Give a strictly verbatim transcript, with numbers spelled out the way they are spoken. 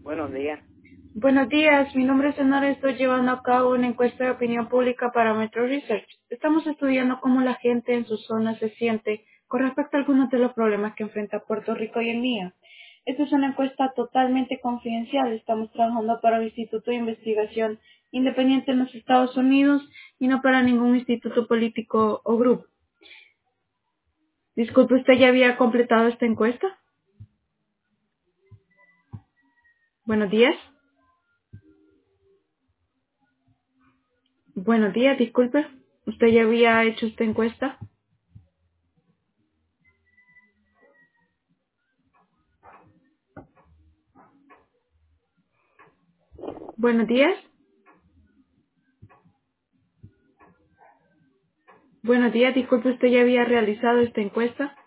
Buenos días. Buenos días, mi nombre es Sonora. Estoy llevando a cabo una encuesta de opinión pública para Metro Research. Estamos estudiando cómo la gente en su zona se siente con respecto a algunos de los problemas que enfrenta Puerto Rico hoy en día. Esta es una encuesta totalmente confidencial. Estamos trabajando para un instituto de investigación independiente en los Estados Unidos y no para ningún instituto político o grupo. Disculpe, ¿usted ya había completado esta encuesta? Buenos días. Buenos días, disculpe. ¿Usted ya había hecho esta encuesta? Buenos días. Buenos días, disculpe, ¿usted ya había realizado esta encuesta?